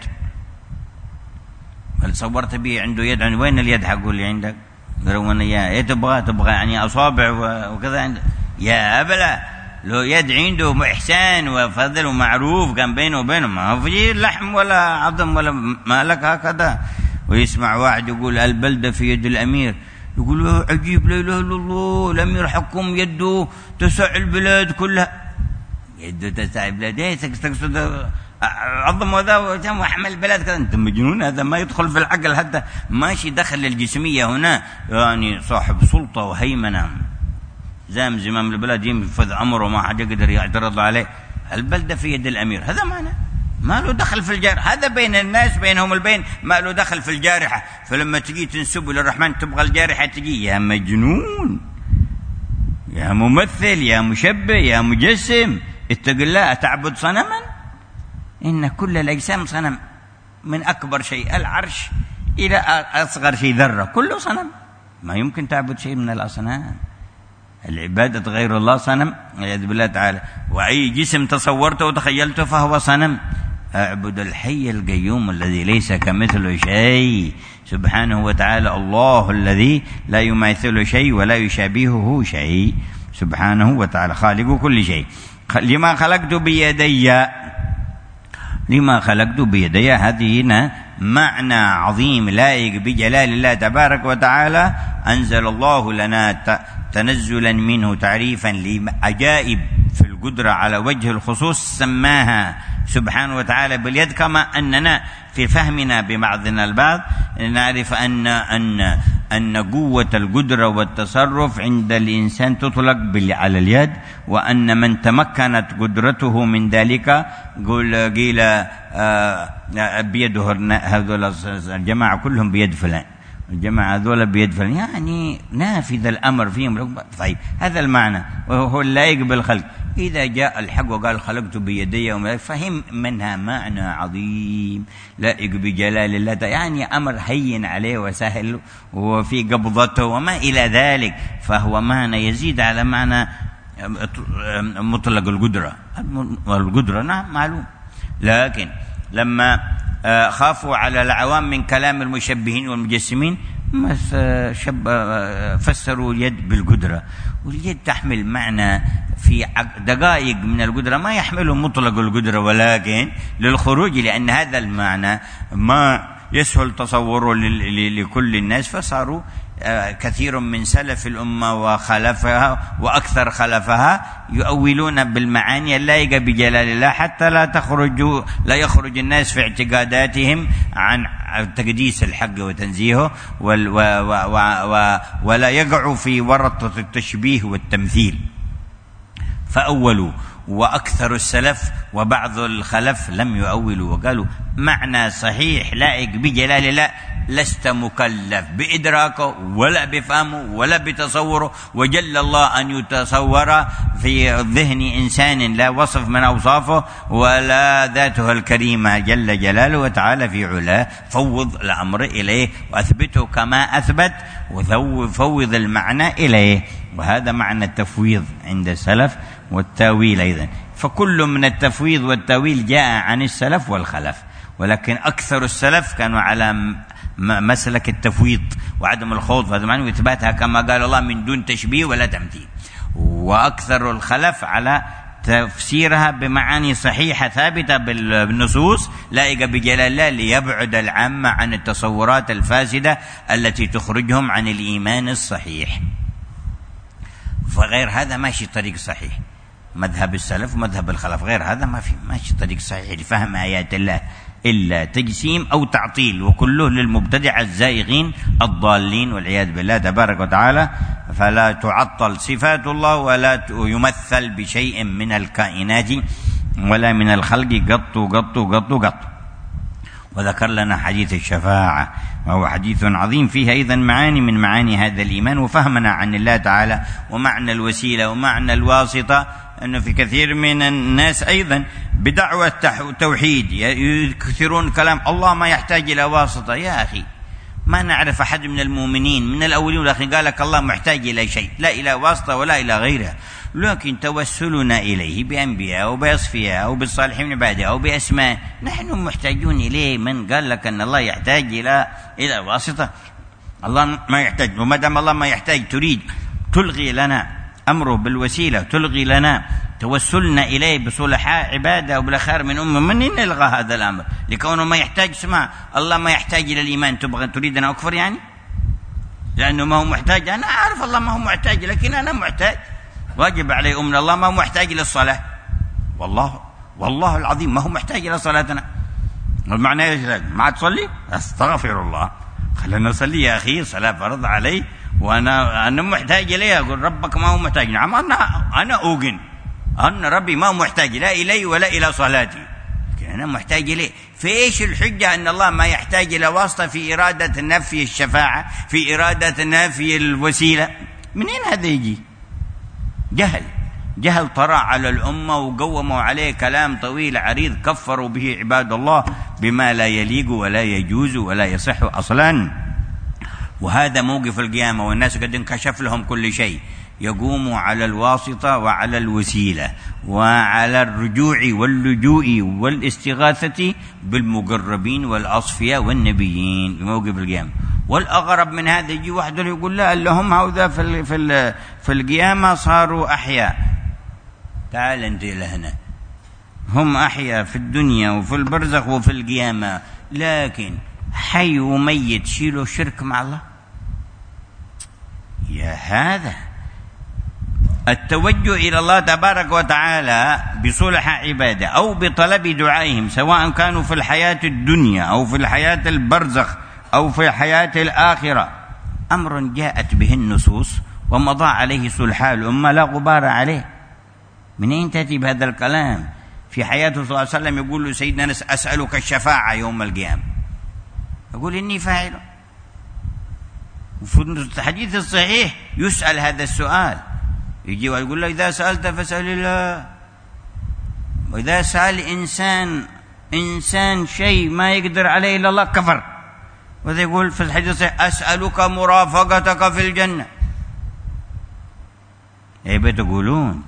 هل صورت به عنده يد؟ وين اليد حقول لي عندك؟ قالوا إياه تبغى يعني أصابع وكذا عندك. يا أبلا له يد عنده إحسان وفضل ومعروف كان بينه وبينه، ما هو في لحم ولا عظم ولا مالك هكذا. ويسمع واحد يقول البلدة في يد الأمير، يقول له عجيب، لا إله إلا الله، الأمير حكم يده تسع البلاد كلها. يده تسع البلاد ايه تقصد عظم وذا وحمل البلاد كذا؟ انت مجنون، هذا ما يدخل في العقل، حتى ماشي دخل الجسمية هنا، يعني صاحب سلطة وهيمنة زمام البلد ينفذ أمره ما حد يقدر يعترض عليه. البلدة في يد الأمير، هذا معنى ما له دخل في الجارحة، هذا بين الناس بينهم البين، ما له دخل في الجارحة. فلما تجي تنسب للرحمن تبغى الجارحة تجي، يا مجنون يا ممثل يا مشبه يا مجسم، اتق الله، أتعبد صنما؟ إن كل الأجسام صنم، من أكبر شيء العرش إلى أصغر شيء ذرة كله صنم، ما يمكن تعبد شيء من الأصنام. العبادة غير الله صنم والعياذ بالله تعالى، وأي جسم تصورته وتخيلته فهو صنم. أعبد الحي القيوم الذي ليس كمثله شيء سبحانه وتعالى، الله الذي لا يماثله شيء ولا يشابهه شيء سبحانه وتعالى، خالق كل شيء. لما خلقت بيدي هذه هنا معنى عظيم لائق بجلال الله تبارك وتعالى. أنزل الله لنا تنزلا منه تعريفا لعجائب في القدرة على وجه الخصوص، سماها سبحانه وتعالى باليد، كما أننا في فهمنا ببعضنا البعض نعرف أن قوة القدرة والتصرف عند الإنسان تطلق على اليد، وأن من تمكنت قدرته من ذلك قيل بيده، هذول الجماعة كلهم بيد فلان، الجماعة هذول بيد فلان، يعني نافذ الأمر فيهم. طيب هذا المعنى وهو اللائق بالخلق. إذا جاء الحق وقال خلقت بيدي فهم منها معنى عظيم لائق بجلال الله، يعني أمر هين عليه وسهل وفي قبضته وما إلى ذلك، فهو معنى يزيد على معنى مطلق القدرة. والقدرة نعم معلوم، لكن لما خافوا على العوام من كلام المشبهين والمجسمين فسروا اليد بالقدرة، واليد تحمل معنى في دقائق من القدرة ما يحمله مطلق القدرة، ولكن للخروج، لأن هذا المعنى ما يسهل تصوره لكل الناس، فصاروا كثير من سلف الأمة وخلفها وأكثر خلفها يؤولون بالمعاني اللائقة بجلال الله، حتى لا يخرج الناس في اعتقاداتهم عن تقديس الحق وتنزيهه، ولا يقعوا في ورطة التشبيه والتمثيل. فأولوا، وأكثر السلف وبعض الخلف لم يؤولوا وقالوا معنى صحيح لائق بجلال الله، لست مكلف بإدراكه ولا بفهمه ولا بتصوره، وجل الله أن يتصور في ذهن إنسان لا وصف من أوصافه ولا ذاته الكريمة جل جلاله وتعالى في علاه. فوض الأمر إليه وأثبته كما أثبت، وفوض المعنى إليه، وهذا معنى التفويض عند السلف، والتاويل أيضا. فكل من التفويض والتاويل جاء عن السلف والخلف، ولكن أكثر السلف كانوا على مسلك التفويض وعدم الخوض، هذا معنى إثباتها كما قال الله من دون تشبيه ولا تمثيل، وأكثر الخلف على تفسيرها بمعاني صحيحة ثابتة بالنصوص لائقة بجلال الله، ليبعد العامة عن التصورات الفاسدة التي تخرجهم عن الإيمان الصحيح. فغير هذا ماشي طريق صحيح، مذهب السلف ومذهب الخلف، غير هذا ما في ماشي طريق صحيح لفهم آيات الله إلا تجسيم أو تعطيل، وكله للمبتدع الزائغين الضالين والعياذ بالله تبارك وتعالى. فلا تعطل صفات الله ولا يمثل بشيء من الكائنات ولا من الخلق قط قط قط قط. وذكر لنا حديث الشفاعة، وهو حديث عظيم فيه أيضا معاني من معاني هذا الإيمان وفهمنا عن الله تعالى ومعنى الوسيلة ومعنى الواسطة. أنه في كثير من الناس أيضا بدعوة التوحيد يكثرون كلام الله ما يحتاج إلى واسطة. يا أخي ما نعرف أحد من المؤمنين من الأولين والآخرين قال لك الله محتاج إلى شيء، لا إلى واسطة ولا إلى غيرها، لكن توسلنا إليه بأنبياء وبأصفياء وبالصالحين من عباده أو بأسماء، نحن محتاجون إليه. من قال لك أن الله يحتاج إلى واسطة؟ الله ما يحتاج، وما دام الله ما يحتاج تريد تلغي لنا أمره بالوسيلة، تلغي لنا توسلنا إليه بصلحاء عبادة وبالأخير من من نلغى هذا الأمر لكونه ما يحتاج. اسمع، الله ما يحتاج إلى الإيمان، تريد أن أكفر يعني؟ لأنه ما هو محتاج. أنا أعرف الله ما هو محتاج، لكن أنا محتاج. واجب علي أمن الله ما هو محتاج إلى الصلاة، والله العظيم ما هو محتاج إلى صلاتنا. المعنى إيش؟ ما تصلي؟ أستغفر الله، خلينا نصلي يا أخي، صلاة فرض علي وأنا محتاج إليه. أقول ربك ما هو محتاج. نعم أنا أوقن أن ربي ما هو محتاج لا إلي ولا إلى صلاتي، لكن أنا محتاج إليه. فإيش الحجة أن الله ما يحتاج إلى واسطة في إرادة نفي الشفاعة، في إرادة نفي الوسيلة؟ منين هذا يجي؟ جهل طرأ على الأمة وقوموا عليه كلام طويل عريض كفروا به عباد الله بما لا يليق ولا يجوز ولا يصح أصلا. وهذا موقف القيامة، والناس قد انكشف لهم كل شيء، يقوموا على الواسطة وعلى الوسيلة وعلى الرجوع واللجوء والاستغاثة بالمقربين والأصفياء والنبيين في موقف القيامة. والأغرب من هذا يجي واحد يقول لا اللهم هؤلاء في القيامة صاروا أحياء. تعال أنت لهنا، هم أحياء في الدنيا وفي البرزخ وفي القيامة، لكن حي وميت شيلوا شرك مع الله. يا هذا التوجه إلى الله تبارك وتعالى بصلح عباده أو بطلب دعائهم، سواء كانوا في الحياة الدنيا أو في الحياة البرزخ أو في الحياة الآخرة، أمر جاءت به النصوص ومضى عليه صلحاء الأمة لا غبار عليه. منين تأتي بهذا الكلام؟ في حياته صلى الله عليه وسلم يقول له سيدنا أنس أسألك الشفاعة يوم القيامة، يقول إني فاعل. وفي الحديث الصحيح يسأل هذا السؤال، يجي ويقول له إذا سألت فاسأل الله. وإذا سأل إنسان شيء ما يقدر عليه إلا الله كفر. وذا يقول في الحديث الصحيح أسألك مرافقتك في الجنة. إيه بتقولون؟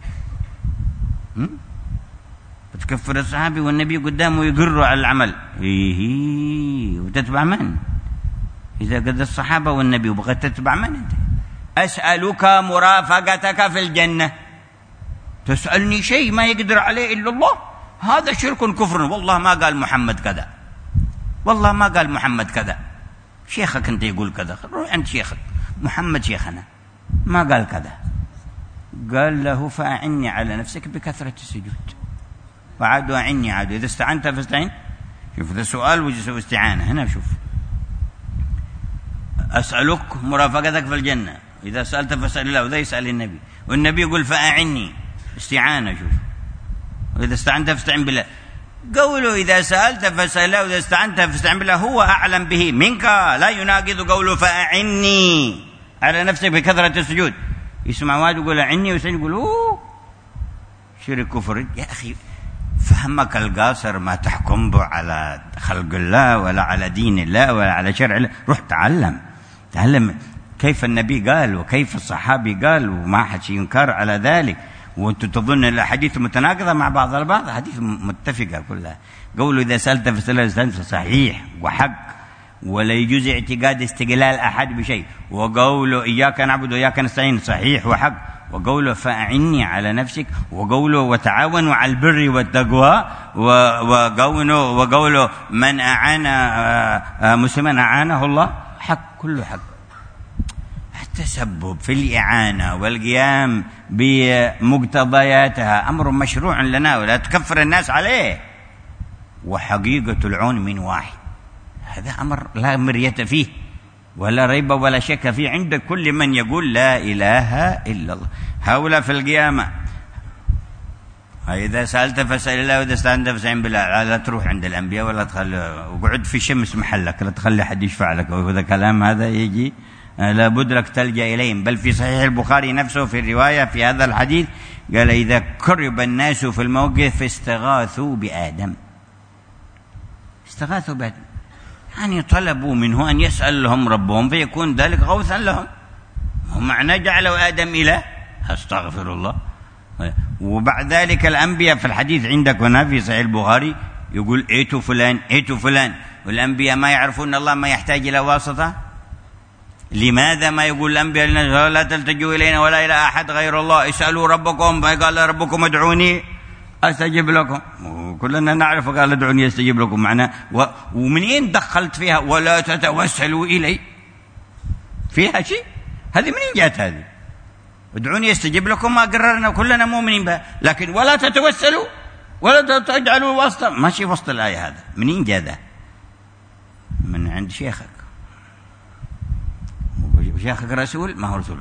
بتكفر الصحابي والنبي قدامه يقروا على العمل. وتتبع من؟ إذا قد الصحابة والنبي وبغت تتبع من أنت؟ أسألك مرافقتك في الجنة، تسألني شيء ما يقدر عليه إلا الله، هذا شرك كفر. والله ما قال محمد كذا، والله ما قال محمد كذا، شيخك أنت يقول كذا، روح أنت شيخك، محمد شيخنا ما قال كذا. قال له فأعني على نفسك بكثرة السجود، وعادوا أعني عادوا، إذا استعنت فاستعين. شوف ذا سؤال وجه استعانة. هنا شوف أسألك مرافقتك في الجنة، إذا سألت فاسأل الله، وذا يسأل النبي، والنبي يقول فأعني، استعانة. شوف وإذا استعنت فاستعن بالله. قوله إذا سألت فاسأل الله وإذا استعنت فاستعن بالله هو أعلم به منك، لا يناقض قوله فأعني على نفسك بكثرة السجود. يسمع واحد يقول أعني ويسأل يقول شرك كفر. يا أخي فهمك القاصر ما تحكم به على خلق الله ولا على دين الله ولا على شرع الله. روح تعلم كيف النبي قال وكيف الصحابي قال، وما حد ينكر على ذلك. وانت تظن الاحاديث متناقضه مع بعض البعض، حديث متفقه كلها. قوله اذا سالت فاسال صحيح وحق، ولا يجوز اعتقاد استقلال احد بشيء. وقوله اياك نعبد واياك نستعين صحيح وحق. وقوله فأعني على نفسك، وقوله وتعاونوا على البر والتقوى، وقوله من أعان مسلما أعانه الله، حق كله حق. التسبب في الإعانة والقيام بمقتضياتها أمر مشروع لنا ولا تكفر الناس عليه. وحقيقة العون من واحد، هذا أمر لا مرية فيه ولا ريب ولا شك فيه عند كل من يقول لا إله إلا الله. هؤلاء في القيامة إذا سألت فاسأل الله وإذا استعنت فاستعن بالله. لا تروح عند الأنبياء ولا تخلي وقعد في الشمس محلك، لا تخلي حد يشفع لك، وهذا كلام هذا يجي لابد لك تلجأ إليهم. بل في صحيح البخاري نفسه في الرواية في هذا الحديث قال إذا كرب الناس في الموقف استغاثوا بآدم. استغاثوا بآدم يعني طلبوا منه أن يسأل لهم ربهم فيكون ذلك غوثا لهم. ومعنى جعلوا آدم إله، أستغفر الله. وبعد ذلك الأنبياء في الحديث عندك هنا في صحيح البخاري يقول ائتوا فلان ائتوا فلان، والأنبياء ما يعرفون الله ما يحتاج إلى واسطة. لماذا ما يقول الأنبياء لا تلتجوا إلينا ولا إلى أحد غير الله، اسألوا ربكم، فقال ربكم ادعوني أستجب لكم. كلنا نعرف قال ادعوني أستجب لكم معناه. ومنين دخلت فيها ولا تتوسلوا إلي؟ فيها شيء؟ هذه منين جاءت هذه؟ ادعوني أستجب لكم ما قررنا كلنا مؤمنين بها، لكن ولا تتوسلوا ولا تجعلوا واسطة، ماشي وسط الآية. هذا منين جاء ذا؟ من عند شيخك. شيخك رسول؟ ما هو رسول.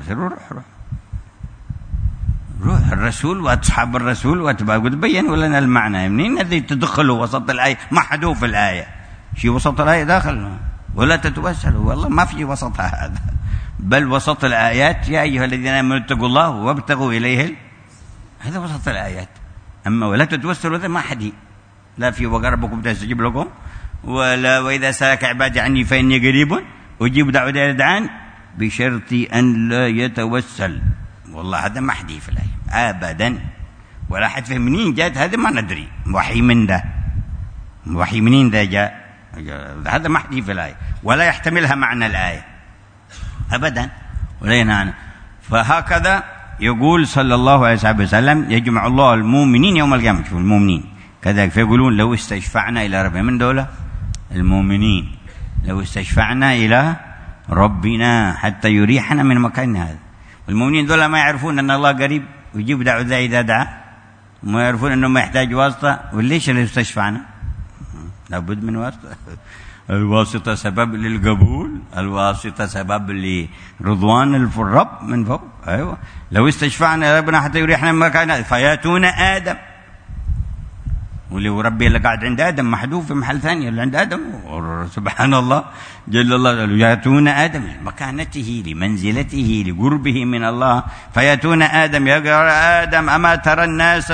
روح الرسول وأصحاب الرسول وأتباعه بينوا لنا المعنى. منين الذي تدخلوا وسط الآية؟ محذوف الآية، شيء وسط الآية داخل. ولا تتوسلوا، والله ما في وسطها هذا، بل وسط الآيات يا أيها الذين آمنوا اتقوا الله وابتغوا إليه، هذا وسط الآيات. أما ولا تتوسلوا هذا ما حد، لا في وقال ربكم تستجيب لكم، ولا وإذا سألك عبادي عني فإني قريب أجيب دعوة يدعان بشرط أن لا يتوسل. والله هذا ما حد في الآية أبدا، ولا حد فهم منين جاءت هذا ما ندري. وحي من ده، وحي منين ده جاء، هذا ما حد في الآية ولا يحتملها معنى الآية أبدا ولا ينعنى. فهكذا يقول صلى الله عليه وسلم يجمع الله المؤمنين يوم القيامة. شوف المؤمنين كذلك، فيقولون لو استشفعنا إلى ربنا، من دولة المؤمنين، لو استشفعنا إلى ربنا حتى يريحنا من مكان هذا. والمؤمنين دول ما يعرفون أن الله قريب ويجيب دعوة إذا دعا، وما يعرفون أنه ما يحتاج واسطة. وليش اللي استشفعنا؟ لابد من واسطة. الواسطة سبب للقبول، الواسطة سبب لرضوان الرب من فوق. أيوة، لو استشفعنا ربنا حتى يريحنا من مكان فياتون آدم، واللي ربي اللي قاعد عند آدم محذوف في محل ثاني اللي عند آدم. سبحان الله جل الله، ياتون آدم لمكانته لمنزلته لقربه من الله. فياتون آدم يقول آدم أما ترى الناس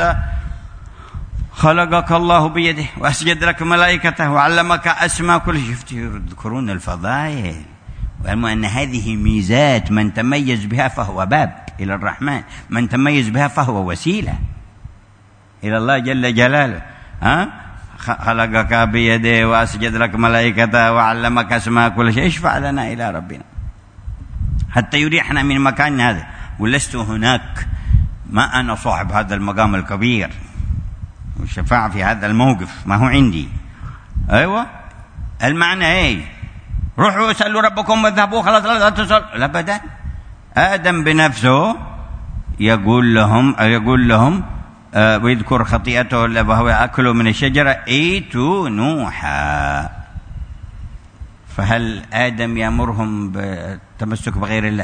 خلقك الله بيده وأسجد لك ملائكته وعلمك أسماء كل شيء. يذكرون الفضائل ويعلمون أن هذه ميزات من تميز بها فهو باب إلى الرحمن، من تميز بها فهو وسيلة إلى الله جل جلاله. خلقك بيده وأسجد لك ملائكته وعلمك أسماء كل شيء. اشفع لنا إلى ربنا حتى يريحنا من مكان هذا. ولست هناك، ما أنا صاحب هذا المقام الكبير والشفاعة في هذا الموقف، ما هو عندي. أيوة، المعنى إيه؟ روحوا اسألوا ربكم واذهبوا خلاص لا تسألوا أبدا. آدم بنفسه يقول لهم ويذكر خطيئته وهو أكل من الشجرة ائتوا نوحا. فهل آدم يأمرهم بالتمسك بغير الله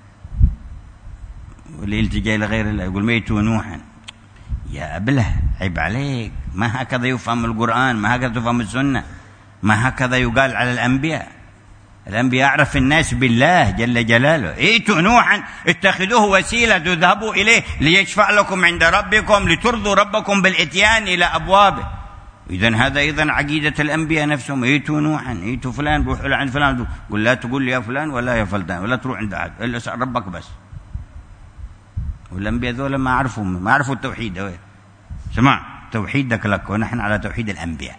والالتجاء لغير الله؟ يقول ائتوا نوحا. يا أبله عيب عليك، ما هكذا يفهم القرآن، ما هكذا تفهم السنة، ما هكذا يقال على الأنبياء. الأنبياء أعرف الناس بالله جل جلاله. ائتوا نوحا، اتخذوه وسيلة تذهبوا إليه ليشفع لكم عند ربكم لترضوا ربكم بالإتيان إلى أبوابه. إذن هذا أيضا عقيدة الأنبياء نفسهم. ائتوا نوحا، ائتوا فلان، روحوا عند فلان، قل لا تقول لي يا فلان ولا يا فلان ولا تروح عند أحد إلا اسأل ربك بس. والأنبياء ذولا ما عرفوا التوحيد. سمع توحيدك لك ونحن على توحيد الأنبياء.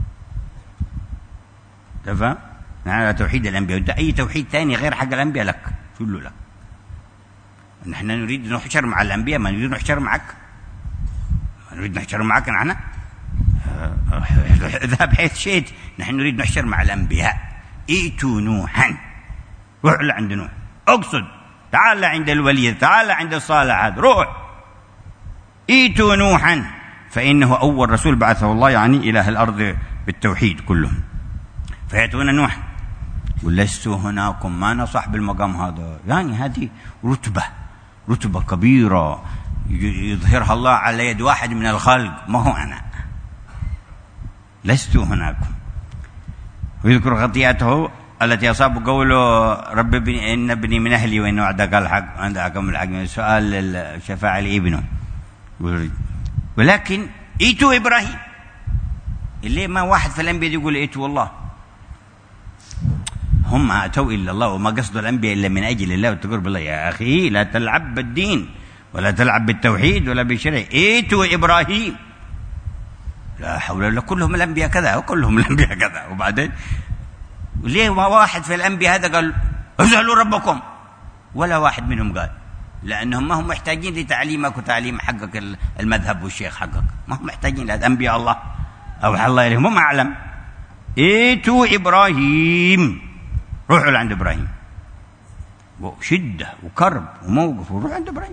تفهم؟ نحن على توحيد الأنبياء، وأنت أي توحيد ثاني غير حق الأنبياء لك كله لك. نحن نريد نحشر مع الأنبياء، ما نريد نحشر معك، ما نريد نحشر معك نحن، اذهب حيث شئت، نحن نريد نحشر مع الأنبياء. ائتوا نوحا، روح لعند نوح، اقصد تعال عند الولي، تعال عند الصالح هذا، روح. ائتوا نوحا فإنه أول رسول بعثه الله، يعني إله الأرض بالتوحيد كلهم. فيأتون نوح ولست هناكم، ما أنا صاحب المقام هذا، يعني هذه رتبة كبيرة يظهرها الله على يد واحد من الخلق، ما هو أنا، لست هناكم. ويذكر خطيئته التي أصاب قوله رب إن ابني من أهلي وإن وعدك الحق وأنت أحكم الحاكمين، سؤال الشفاعة لابنه. ولكن ائتوا إبراهيم، اللي ما واحد في الأنبياء يقول ائتوا الله، هم أتوا إلا الله، وما قصدوا الأنبياء إلا من أجل الله والتقرب بالله. يا أخي لا تلعب بالدين ولا تلعب بالتوحيد ولا بالشرع. ائتوا إبراهيم، لا حول ولا، كلهم الأنبياء كذا وكلهم الأنبياء كذا. وبعدين ليه ما واحد في الأنبياء هذا قال اسألوا ربكم؟ ولا واحد منهم قال، لأنهم ما هم محتاجين لتعليمك وتعليم حقك المذهب والشيخ حقك، ما هم محتاجين لأنبياء الله أوحى الله إليهم، هم أعلم. ائتوا إبراهيم، روحوا لعند إبراهيم، شدة وكرب وموقف، وروح عند إبراهيم.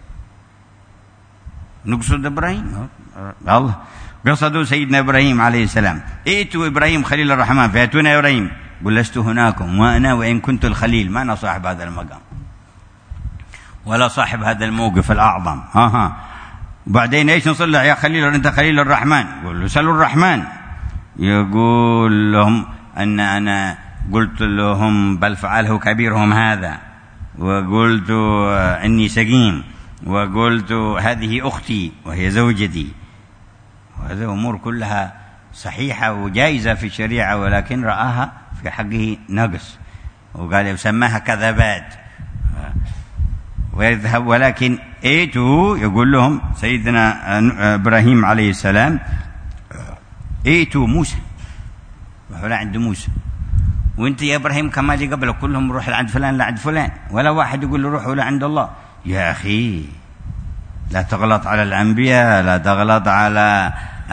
نقصد إبراهيم، الله قصدوا سيدنا إبراهيم عليه السلام. ائتوا إبراهيم خليل الرحمن، فيأتون إبراهيم قل لست هناكم وأنا وإن كنت الخليل، ما أنا صاحب هذا المقام ولا صاحب هذا الموقف الأعظم. وبعدين ايش نصلح يا خليل انت خليل الرحمن؟ قل له سلوا الرحمن. يقول لهم أنا قلت لهم بل فعله كبيرهم هذا، وقلت إني سقيم، وقلت هذه أختي وهي زوجتي، وهذه أمور كلها صحيحة وجائزة في الشريعة، ولكن رآها في حقه نقص وقال يسماها كذبات ويذهب. ولكن ائتوا، يقول لهم سيدنا إبراهيم عليه السلام ائتوا موسى، روحوا لعند موسى. وانت يا إبراهيم كما اللي قبلك كلهم روح لعند فلان لعند فلان، ولا واحد يقول له روحوا لعند الله. يا أخي لا تغلط على الأنبياء، لا تغلط على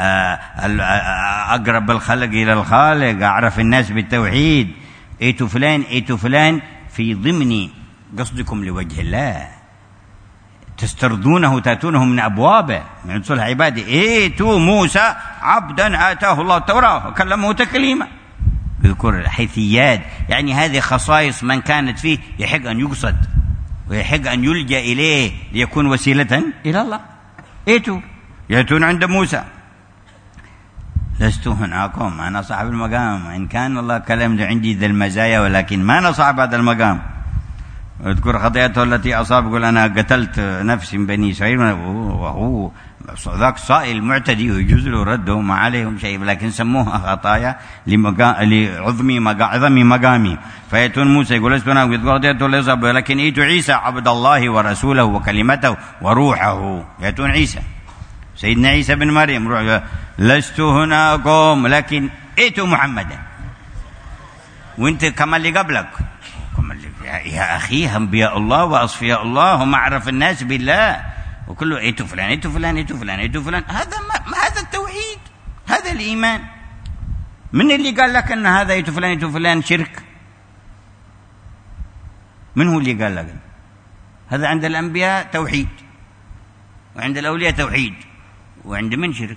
أقرب الخلق إلى الخالق، أعرف الناس بالتوحيد. ائتوا فلان ائتوا فلان في ضمن قصدكم لوجه الله، تسترضونه تأتونه من أبوابه من صلح عباده. ائتوا موسى عبدا آتاه الله التوراة وكلمه تكليما. يذكر الحيثيات، يعني هذه خصائص من كانت فيه يحق أن يقصد ويحق أن يلجأ إليه ليكون وسيلة إلى الله. ائتوا، يأتون عند موسى لست هناكم، أنا صاحب المقام، إن كان الله كلمني عندي ذا المزايا ولكن ما أنا صاحب هذا المقام. اذكر خطيئته التي أصاب، يقول أنا قتلت نفسي من بني إسرائيل، وهو ذاك صائل معتدي ويجوز له رده ما عليهم شيء، لكن سموها خطايا لعظم مقامي. فيأتون موسى يقول لست هناك، يذكر خطيئته التي أصاب، ولكن ائتوا عيسى عبد الله ورسوله وكلمته وروحه. يأتون عيسى سيدنا عيسى بن مريم، روح لست هناكم، لكن ائتوا محمدا. وانت كما اللي قبلك، يا أخي أنبياء الله وأصفياء الله هم أعرف الناس بالله، وكله ائتوا فلان ائتوا فلان ائتوا فلان ائتوا فلان. هذا التوحيد، هذا الإيمان. من اللي قال لك أن هذا ائتوا فلان ائتوا فلان شرك؟ من هو اللي قال لك؟ هذا عند الأنبياء توحيد، وعند الأولياء توحيد، وعند من شرك؟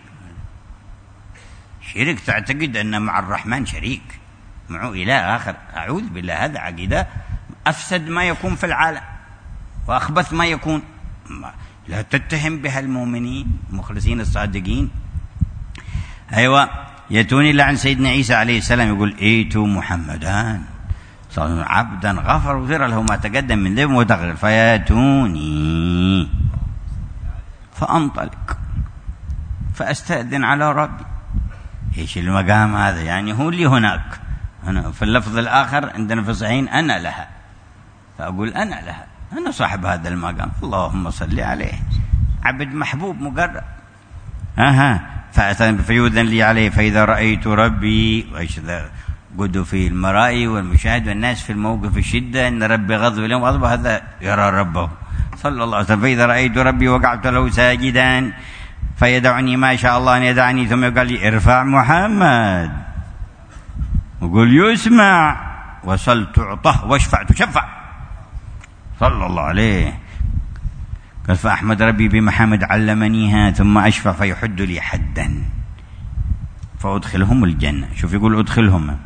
شرك تعتقد أن مع الرحمن شريك، معه إله آخر. أعوذ بالله، هذا عقيدة أفسد ما يكون في العالم وأخبث ما يكون. لا تتهم بها المؤمنين المخلصين الصادقين. أيوة، يأتون إلا عن سيدنا عيسى عليه السلام، يقول ائتوا محمدا عبدا غفر له ما تقدم من ذنب وتغفر. فياتوني فأنطلق فأستأذن على ربي. إيش المقام هذا؟ يعني هو اللي هناك. أنا في اللفظ الآخر عندنا في الصحيحين أنا لها، فأقول أنا لها، أنا صاحب هذا المقام، اللهم صل عليه، عبد محبوب مقرب. فيؤذن لي عليه فإذا رأيت ربي، وإيش ذا قدوا في المرائي والمشاهد والناس في الموقف الشدة، إن ربي غضب اليوم غضب، هذا يرى ربه، صلى الله عليه وسلم: فإذا رأيت ربي وقعت له ساجدا فيدعني ما شاء الله أن يدعني، ثم قال لي: ارفع محمد وقل يسمع وصل تعطه واشفع تشفع، صلى الله عليه. قال: فأحمد ربي بمحامد علمنيها ثم أشفع فيحد لي حدا فأدخلهم الجنة. شوف يقول أدخلهم،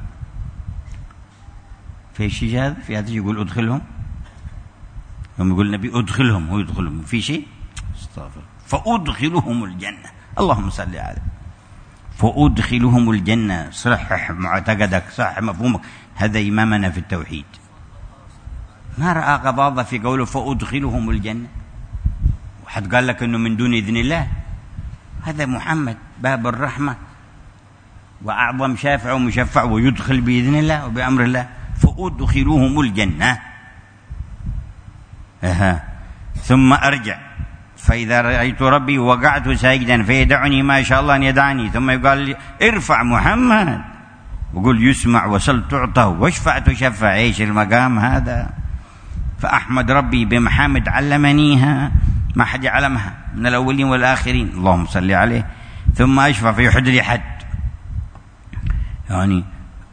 في شيء هذا؟ في هذا يقول أدخلهم، يوم يقول النبي أدخلهم هو يدخلهم، في شيء؟ استغفر. فأدخلهم الجنة، اللهم صل عليه. فأدخلهم الجنة، صحح معتقدك، صحح مفهومك. هذا إمامنا في التوحيد، ما رأى غضاضة في قوله فأدخلهم الجنة. وحد قال لك أنه من دون إذن الله؟ هذا محمد باب الرحمة وأعظم شافع ومشفع، ويدخل بإذن الله وبأمر الله. فأدخلهم الجنة. ثم أرجع فإذا رأيت ربي وقعت ساجدا فيدعني ما شاء الله أن يدعني، ثم يقال لي: ارفع محمد وقل يسمع وصل تعطى واشفع تشفع. ايش المقام هذا؟ فأحمد ربي بمحامد علمنيها، ما حد يعلمها من الأولين والآخرين، اللهم صل عليه. ثم أشفع فيحد لي حد، يعني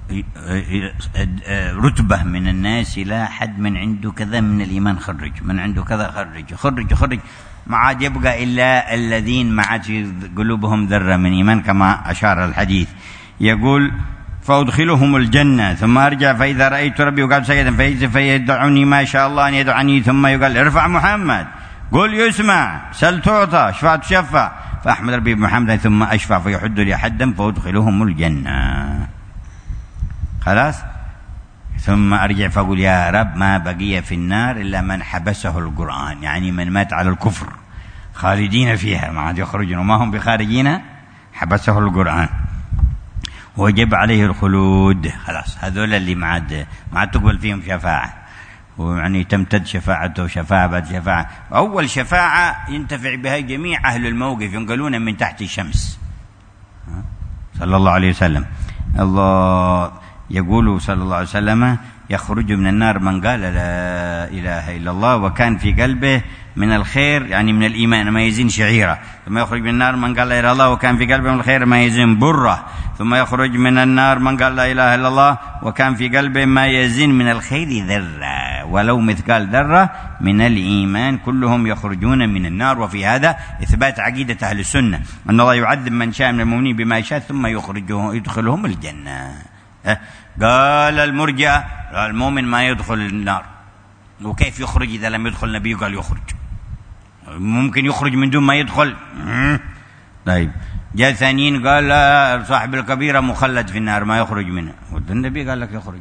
رتبة من الناس لا حد من عنده كذا من الإيمان خرج، من عنده كذا خرج، ما عاد يبقى إلا الذين ما عاد في قلوبهم ذرة من إيمان، كما أشار الحديث. يقول: فأدخلهم الجنة ثم أرجع فإذا رأيت ربي وقعت ساجدا فيدعني ما شاء الله أن يدعني، ثم يقال: ارفع محمد قل يسمع سل تعطى اشفع تشفع. فأحمد ربي بمحمد ثم أشفع فيحد لي حدا فأدخلهم الجنة. خلاص. ثم أرجع فأقول: يا رب ما بقي في النار إلا من حبسه القرآن، يعني من مات على الكفر خالدين فيها ما عاد يخرجون وما هم بخارجين، حبسه القرآن وجب عليه الخلود. خلاص، هذول اللي ما عاد تقبل فيهم شفاعة، ويعني تمتد شفاعته شفاعة بعد شفاعة. أول شفاعة ينتفع بها جميع أهل الموقف، ينقلون من تحت الشمس، صلى الله عليه وسلم. الله يقول صلى الله عليه وسلم: يخرج من النار من قال لا إله إلا الله وكان في قلبه من الخير، يعني من الإيمان، ما يزين شعيرة. ثم يخرج من النار من قال لا إله إلا الله وكان في قلبه من الخير ما يزين برة. ثم يخرج من النار من قال لا إله إلا الله وكان في قلبه ما يزين من الخير ذرة ولو مثقال ذرة من الإيمان. كلهم يخرجون من النار. وفي هذا إثبات عقيدة أهل السنة أن الله يعذب من شاء من المؤمنين بما يشاء ثم يدخلهم الجنة. قال المرجئة: المؤمن ما يدخل النار، وكيف يخرج إذا لم يدخل النبي؟ قال يخرج، ممكن يخرج من دون ما يدخل. طيب، جاء ثانيين قال: لا، صاحب الكبيرة مخلد في النار ما يخرج منها، والنبي قال لك يخرج.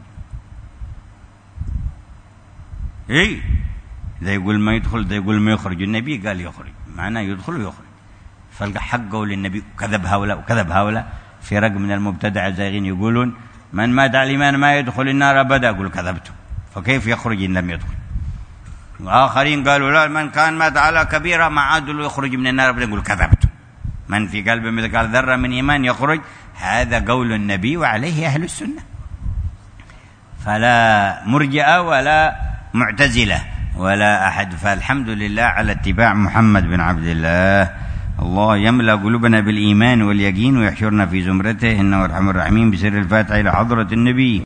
إيه، ذا يقول ما يدخل، ذا يقول ما يخرج، النبي قال يخرج، معناه يدخل ويخرج. فالحق قول النبي كذب هؤلاء وكذب هؤلاء. فرق من المبتدع الزاغين يقولون من مات على الإيمان ما يدخل النار أبدا، أقول كذبتم، فكيف يخرج إن لم يدخل؟ وآخرين قالوا لا، من كان مات على كبيرة ما عاد يخرج من النار أبدا، أقول كذبتم، من في قلبه مثقال ذرة من إيمان يخرج. هذا قول النبي وعليه أهل السنة، فلا مرجئة ولا معتزلة ولا أحد. فالحمد لله على اتباع محمد بن عبد الله. الله يملأ قلوبنا بالإيمان واليقين ويحشرنا في زمرته إنه أرحم الراحمين. بسر الفاتحة إلى حضرة النبي.